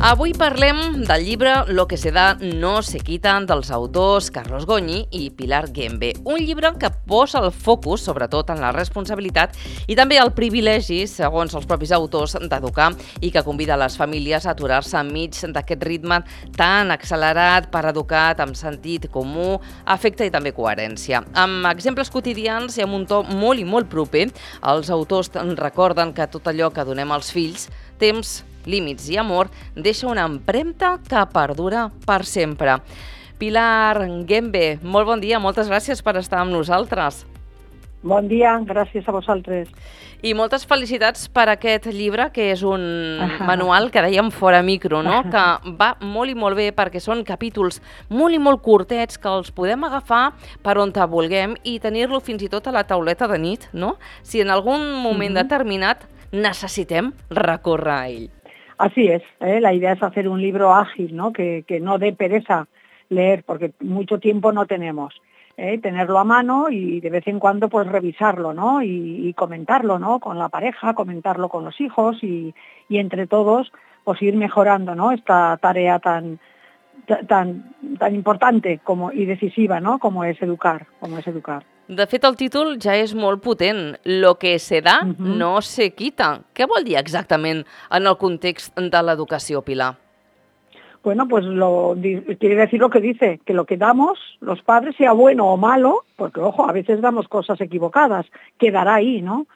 Avui parlem del llibre Lo que se da no se quita dels autors Carlos Goñi i Pilar Gembe. Un llibre que posa el focus, sobretot, en la responsabilitat i també el privilegi, segons els propis autors, d'educar i que convida les famílies a aturar-se enmig d'aquest ritme tan accelerat per educat amb sentit comú, afecte i també coherència. Amb exemples quotidians i amb un to molt i molt proper, els autors recorden que tot allò que donem als fills, temps, límits i amor, deixa una empremta que perdura per sempre. Pilar Gembe, molt bon dia, moltes gràcies per estar amb nosaltres. Bon dia, gràcies a vosaltres. I moltes felicitats per aquest llibre, que és un manual que dèiem fora micro, no? Que va molt i molt bé perquè són capítols molt i molt curtets que els podem agafar per on vulguem i tenir-lo fins i tot a la tauleta de nit, no? Si en algun moment determinat necessitem recórrer a ell. Así es, la idea es hacer un libro ágil, ¿no? Que no dé pereza leer, porque mucho tiempo no tenemos. Tenerlo a mano y de vez en cuando pues revisarlo, ¿no? Y comentarlo, ¿no? Con la pareja, comentarlo con los hijos y entre todos pues ir mejorando, ¿no? Esta tarea tan importante y decisiva, ¿no? Como es educar. De fet, el títol ja és molt potent. Lo que se da no se quita. Què vol dir exactament en el context de l'educació, Pilar? Bueno, pues quiere decir lo que dice, que lo que damos, los padres, sea bueno o malo, porque ojo, a veces damos cosas equivocadas, quedará ahí, ¿no?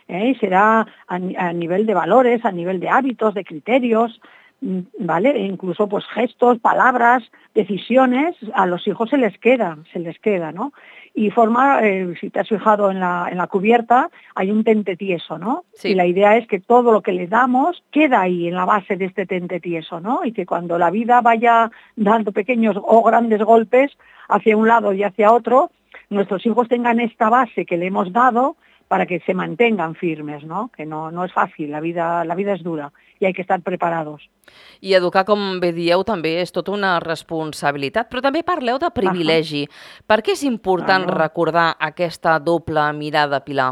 Será a nivel de valores, a nivel de hábitos, de criterios, ¿vale? E incluso pues gestos, palabras, decisiones, a los hijos se les queda, ¿no? Y forma, si te has fijado en la cubierta, hay un tente tieso, ¿no? Sí. Y la idea es que todo lo que le damos queda ahí en la base de este tente tieso, ¿no? Y que cuando la vida vaya dando pequeños o grandes golpes hacia un lado y hacia otro, nuestros hijos tengan esta base que le hemos dado para que se mantengan firmes, ¿no? Que no es fàcil, la vida és dura i hay que estar preparados. I educar, com bé dieu, també és tota una responsabilitat, però també parleu de privilegi. Per què és important recordar aquesta doble mirada, Pilar?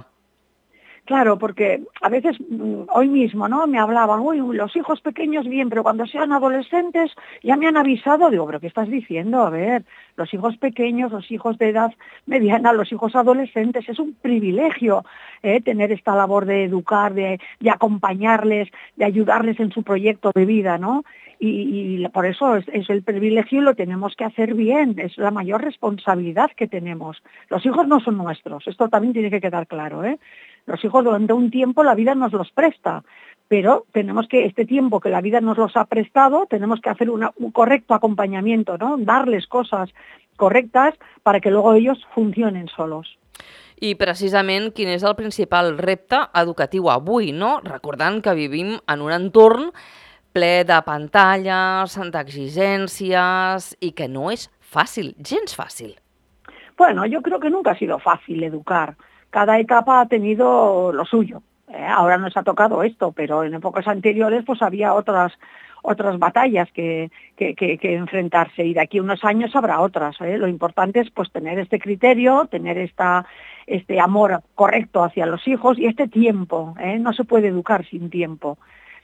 Claro, porque a veces, hoy mismo, ¿no? Me hablaban, los hijos pequeños bien, pero cuando sean adolescentes ya me han avisado. Digo, ¿pero qué estás diciendo? A ver, los hijos pequeños, los hijos de edad mediana, los hijos adolescentes, es un privilegio tener esta labor de educar, de acompañarles, de ayudarles en su proyecto de vida, ¿no? Y por eso es el privilegio y lo tenemos que hacer bien, es la mayor responsabilidad que tenemos. Los hijos no son nuestros, esto también tiene que quedar claro, Los hijos durante un tiempo la vida nos los presta, pero tenemos que, este tiempo que la vida nos los ha prestado, tenemos que hacer un correcto acompañamiento, ¿no? Darles cosas correctas para que luego ellos funcionen solos. I precisament quin és el principal repte educatiu avui, no? Recordant que vivim en un entorn ple de pantalles, d'exigències i que no és fàcil, gens fàcil. Bueno, yo creo que nunca ha sido fácil educar. Cada etapa ha tenido lo suyo. Ahora nos ha tocado esto, pero en épocas anteriores pues había otras batallas que enfrentarse y de aquí a unos años habrá otras. Lo importante es pues tener este criterio, tener este amor correcto hacia los hijos y este tiempo. No se puede educar sin tiempo.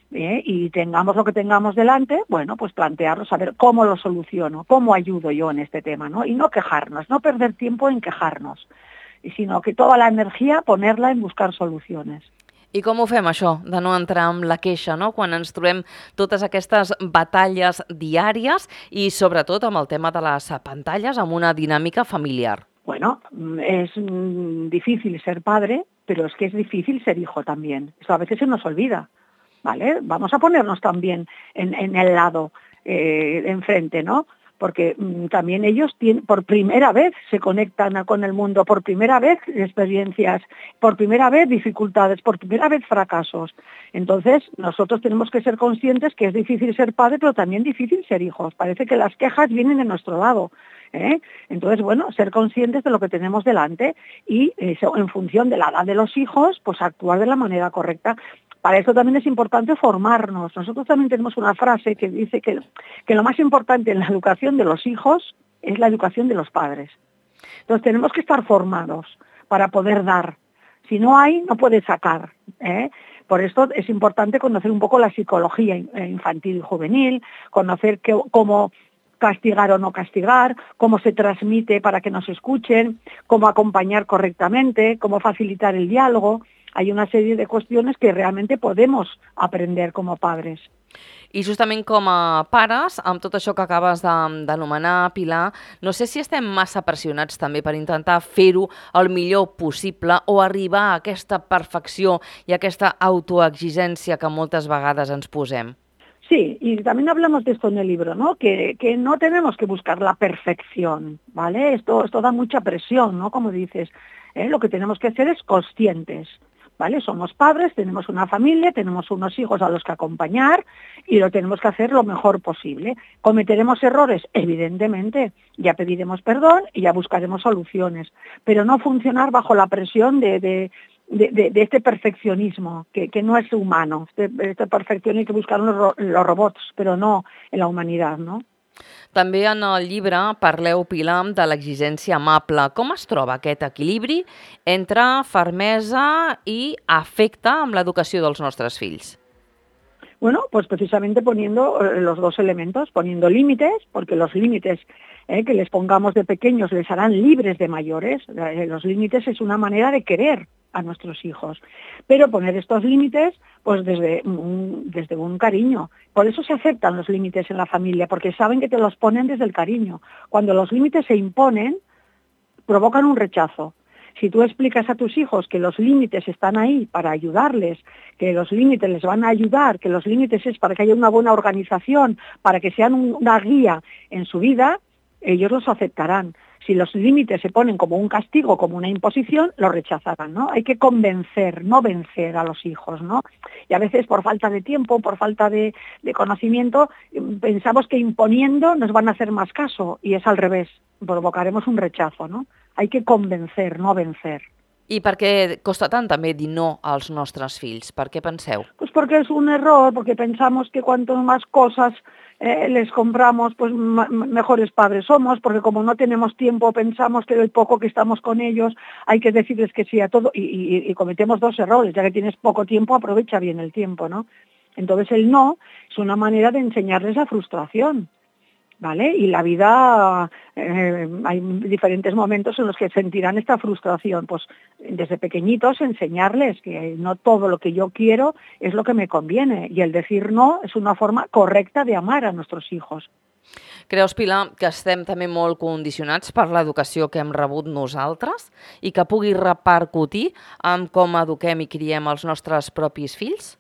Y tengamos lo que tengamos delante, bueno, pues plantearlo, saber cómo lo soluciono, cómo ayudo yo en este tema, ¿no? Y no quejarnos, no perder tiempo en quejarnos, sino que toda la energia ponerla en buscar soluciones. I com ho fem, això, de no entrar en la queixa, no? Quan ens trobem totes aquestes batalles diàries i, sobretot, amb el tema de les pantalles, amb una dinàmica familiar? Bueno, es difícil ser padre, pero es que es difícil ser hijo también. Eso a veces se nos olvida, ¿vale? Vamos a ponernos también en el lado enfrente, ¿no? Porque también ellos por primera vez se conectan con el mundo, por primera vez experiencias, por primera vez dificultades, por primera vez fracasos. Entonces, nosotros tenemos que ser conscientes que es difícil ser padre, pero también difícil ser hijos. Parece que las quejas vienen de nuestro lado. Entonces, bueno, ser conscientes de lo que tenemos delante y en función de la edad de los hijos, pues actuar de la manera correcta. Para eso también es importante formarnos. Nosotros también tenemos una frase que dice que lo más importante en la educación de los hijos es la educación de los padres. Entonces tenemos que estar formados para poder dar. Si no hay, no puedes sacar. Por esto es importante conocer un poco la psicología infantil y juvenil, conocer cómo castigar o no castigar, cómo se transmite para que nos escuchen, cómo acompañar correctamente, cómo facilitar el diálogo. Hay una serie de cuestiones que realmente podemos aprender como padres. I justament com a pares, amb tot això que acabes d'anomenar, Pilar, no sé si estem massa pressionats també per intentar fer-ho el millor possible o arribar a aquesta perfecció i a aquesta autoexigència que moltes vegades ens posem. Sí, y también hablamos de esto en el libro, ¿no? Que no tenemos que buscar la perfección, ¿vale? Esto da mucha presión, ¿no? Como dices, lo que tenemos que hacer es conscientes, ¿vale? Somos padres, tenemos una familia, tenemos unos hijos a los que acompañar y lo tenemos que hacer lo mejor posible. ¿Cometeremos errores? Evidentemente, ya pediremos perdón y ya buscaremos soluciones, pero no funcionar bajo la presión de este perfeccionismo, que no es humano. Este perfeccionismo hay que buscarlo en los robots, però no en la humanitat, no? També en el llibre parleu, Pilar, de l'exigència amable. Com es troba aquest equilibri entre fermesa i afecte amb l'educació dels nostres fills? Bueno, pues precisamente poniendo los dos elementos, poniendo límites, porque los límites que les pongamos de pequeños les harán libres de mayores. Los límites es una manera de querer a nuestros hijos, pero poner estos límites pues desde un cariño. Por eso se aceptan los límites en la familia, porque saben que te los ponen desde el cariño. Cuando los límites se imponen, provocan un rechazo. Si tú explicas a tus hijos que los límites están ahí para ayudarles, que los límites les van a ayudar, que los límites es para que haya una buena organización, para que sean una guía en su vida, ellos los aceptarán. Si los límites se ponen como un castigo, como una imposición, lo rechazarán, ¿no? Hay que convencer, no vencer a los hijos, ¿no? Y a veces por falta de tiempo, por falta de conocimiento, pensamos que imponiendo nos van a hacer más caso, y es al revés, provocaremos un rechazo, ¿no? Hay que convencer, no vencer. I per què costa tant també dir no als nostres fills? Per què penseu? Pues porque es un error, porque pensamos que cuanto más cosas les compramos, pues mejores padres somos, porque como no tenemos tiempo, pensamos que el poco que estamos con ellos hay que decirles que sí a todo, y cometemos dos errores. Ya que tienes poco tiempo, aprovecha bien el tiempo, ¿no? Entonces el no es una manera de enseñarles la frustración, ¿vale? Y la vida, hay diferentes momentos en los que sentirán esta frustración. Pues desde pequeñitos enseñarles que no todo lo que yo quiero es lo que me conviene, y el decir no es una forma correcta de amar a nuestros hijos. Creus, Pilar, que estem també molt condicionats per l'educació que hem rebut nosaltres i que pugui repercutir en com eduquem i criem els nostres propis fills?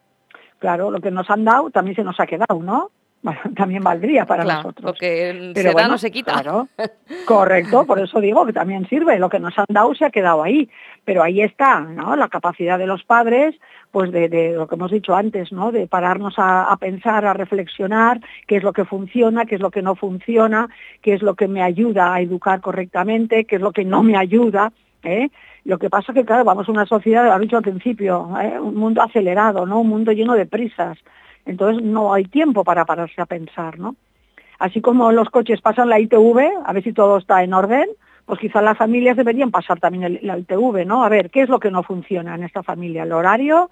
Claro, lo que nos han dado también se nos ha quedado, ¿no? Bueno, también valdría para nosotros. Lo que pero se da no se quita. Claro, correcto, por eso digo que también sirve. Lo que nos han dado se ha quedado ahí. Pero ahí está, ¿no? La capacidad de los padres, pues de lo que hemos dicho antes, ¿no? De pararnos a pensar, a reflexionar qué es lo que funciona, qué es lo que no funciona, qué es lo que me ayuda a educar correctamente, qué es lo que no me ayuda, ¿eh? Lo que pasa es que, claro, vamos a una sociedad, lo he dicho al principio, un mundo acelerado, ¿no? Un mundo lleno de prisas. Entonces no hay tiempo para pararse a pensar, ¿no? Así como los coches pasan la ITV, a ver si todo está en orden, pues quizás las familias deberían pasar también la ITV, ¿no? A ver, ¿qué es lo que no funciona en esta familia? El horario,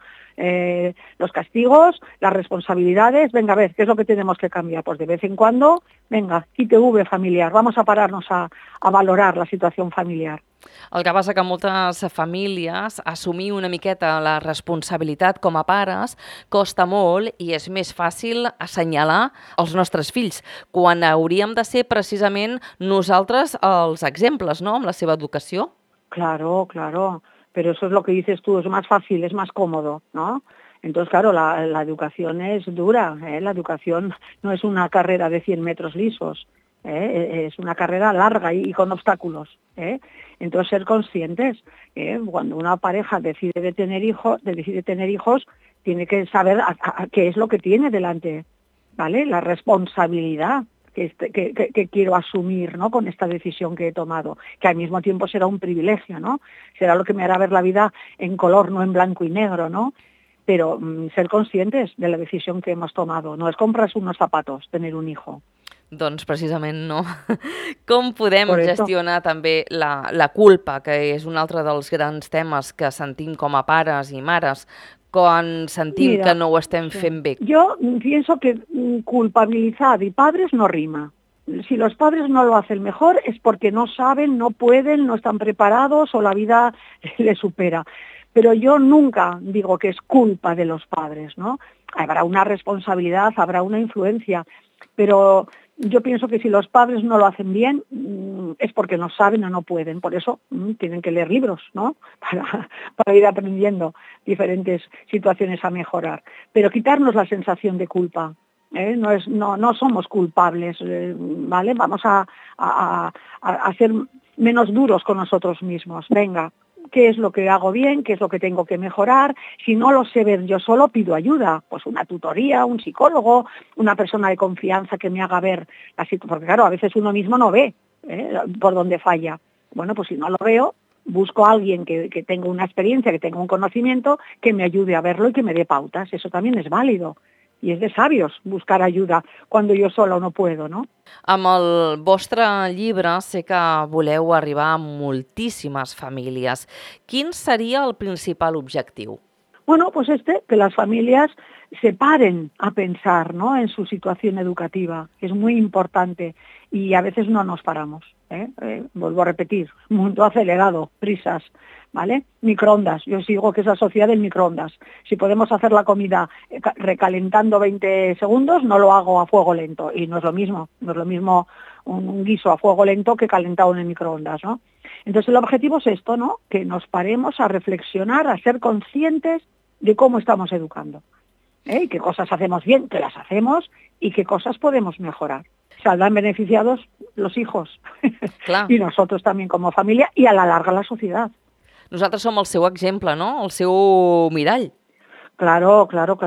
los castigos, las responsabilidades. Venga, a ver, ¿qué es lo que tenemos que cambiar? Pues de vez en cuando, venga, ITV familiar, vamos a pararnos a valorar la situación familiar. El que passa que moltes famílies assumir una miqueta la responsabilitat com a pares costa molt i és més fàcil assenyalar els nostres fills, quan hauríem de ser precisament nosaltres els exemples, ¿no?, amb la seva educació. Claro, claro, pero eso es lo que dices tú, es más fácil, es más cómodo, ¿no? Entonces, claro, la educación es dura, la educación no es una carrera de 100 metros lisos. Es una carrera larga y con obstáculos. Entonces, ser conscientes. Cuando una pareja decide tener hijos, tiene que saber qué es lo que tiene delante, ¿vale? La responsabilidad que quiero asumir, ¿no?, con esta decisión que he tomado, que al mismo tiempo será un privilegio, ¿no? Será lo que me hará ver la vida en color, no en blanco y negro, ¿no? Pero ser conscientes de la decisión que hemos tomado. No es comprarse unos zapatos, tener un hijo. Doncs precisament no. Com podem gestionar també la culpa, que és un altre dels grans temes que sentim com a pares i mares quan sentim Mira, que no ho estem sí. fent bé? Yo pienso que culpabilidad y padres no rima. Si los padres no lo hacen mejor es porque no saben, no pueden, no están preparados o la vida les supera. Pero yo nunca digo que es culpa de los padres, ¿no? Habrá una responsabilidad, habrá una influencia, pero yo pienso que si los padres no lo hacen bien es porque no saben o no pueden. Por eso tienen que leer libros, ¿no? Para ir aprendiendo diferentes situaciones a mejorar. Pero quitarnos la sensación de culpa. No somos culpables, ¿vale? Vamos a ser menos duros con nosotros mismos. Venga, ¿qué es lo que hago bien? ¿Qué es lo que tengo que mejorar? Si no lo sé ver yo solo, pido ayuda. Pues una tutoría, un psicólogo, una persona de confianza que me haga ver la situación. Porque claro, a veces uno mismo no ve por dónde falla. Bueno, pues si no lo veo, busco a alguien que tenga una experiencia, que tenga un conocimiento, que me ayude a verlo y que me dé pautas. Eso también es válido. I és de sabios buscar ajuda quan jo sola no puedo, ¿no? Amb el vostre llibre sé que voleu arribar a moltíssimes famílies. Quin seria el principal objectiu? Bueno, pues que las familias se paren a pensar, ¿no?, en su situación educativa, que es muy importante, y a veces no nos paramos. Vuelvo a repetir, mundo acelerado, prisas, ¿vale? Microondas, yo sigo que es la sociedad del microondas. Si podemos hacer la comida recalentando 20 segundos, no lo hago a fuego lento, y no es lo mismo un guiso a fuego lento que calentado en el microondas, ¿no? Entonces el objetivo es esto, ¿no?, que nos paremos a reflexionar, a ser conscientes de cómo estamos educando, y qué cosas hacemos bien, que las hacemos, y qué cosas podemos mejorar. Saldrán beneficiados los hijos Clar. y nosotros también como familia, y a la larga la sociedad. Nosaltres som el seu exemple, no? El seu mirall. Claro.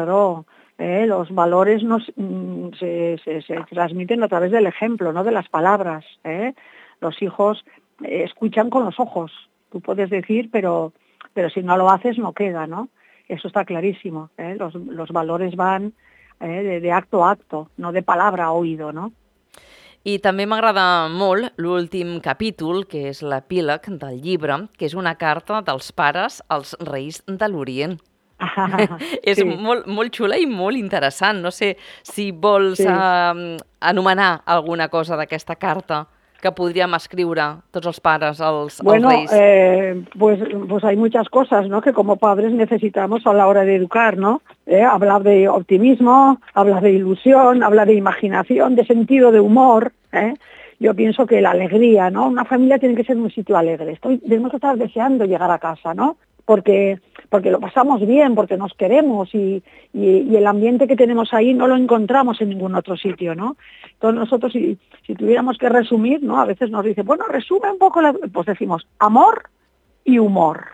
Los valores se transmiten a través del ejemplo, no de las palabras. Los hijos escuchan con los ojos. Tú puedes decir, pero si no lo haces no queda, ¿no? Eso está clarísimo. Los valores van de acto a acto, no de palabra a oído, ¿no? I també m'agrada molt l'últim capítol, que és l'epíleg del llibre, que és una carta dels pares als reis de l'Orient. És Sí. molt xula i molt interessant. No sé si vols Sí. anomenar alguna cosa d'aquesta carta que podríem escriure tots els pares als Bueno, reis. pues hay muchas cosas, ¿no?, que como padres necesitamos a la hora de educar, ¿no? Hablar de optimismo, hablar de ilusión, hablar de imaginación, de sentido de humor. Yo pienso que la alegría, ¿no? Una familia tiene que ser un sitio alegre. Tenemos que estar deseando llegar a casa, ¿no? Porque lo pasamos bien, porque nos queremos y el ambiente que tenemos ahí no lo encontramos en ningún otro sitio, ¿no? Entonces nosotros, si tuviéramos que resumir, ¿no?, a veces nos dicen, bueno, resume un poco, pues decimos amor y humor,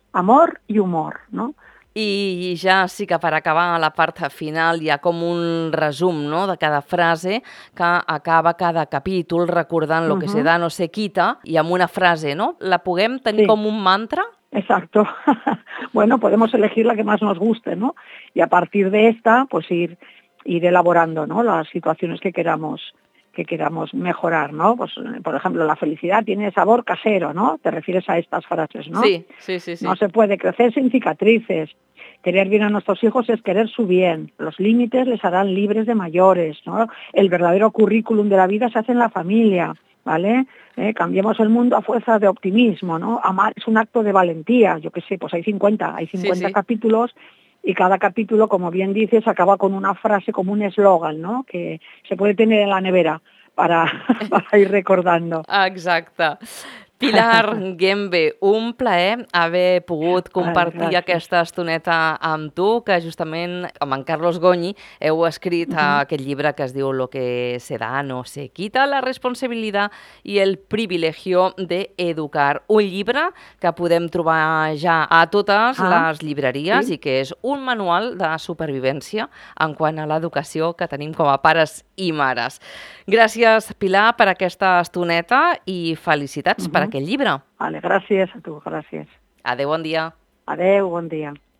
¿no? I ja sí que per acabar la part final hi ha com un resum, no?, de cada frase que acaba cada capítol recordant lo que se da no se quita i amb una frase, no? La puguem tenir com un mantra? Exacto. Bueno, podemos elegir la que más nos guste, ¿no? Y a partir de esta, pues ir elaborando, ¿no?, las situaciones que queramos mejorar, ¿no? Pues, por ejemplo, la felicidad tiene sabor casero, ¿no? Te refieres a estas frases, ¿no? Sí. No se puede crecer sin cicatrices. Querer bien a nuestros hijos es querer su bien. Los límites les harán libres de mayores, ¿no? El verdadero currículum de la vida se hace en la familia, ¿vale? Cambiemos el mundo a fuerza de optimismo, ¿no? Amar es un acto de valentía. Yo qué sé, pues hay 50 capítulos, y cada capítulo, como bien dices, acaba con una frase, como un eslogan, ¿no?, que se puede tener en la nevera para ir recordando. Exacte. Pilar Guembe, un plaer haver pogut compartir aquesta estoneta amb tu, que justament amb en Carlos Goñi heu escrit aquest llibre que es diu Lo que se da no se quita, la responsabilidad y el privilegio de educar. Un llibre que podem trobar ja a totes les llibreries i que és un manual de supervivència en quant a l'educació que tenim com a pares i mares. Gràcies, Pilar, per aquesta estoneta i felicitats per aquest llibre. Vale, gràcies a tu, gràcies. Adéu, bon dia. Adéu, bon dia.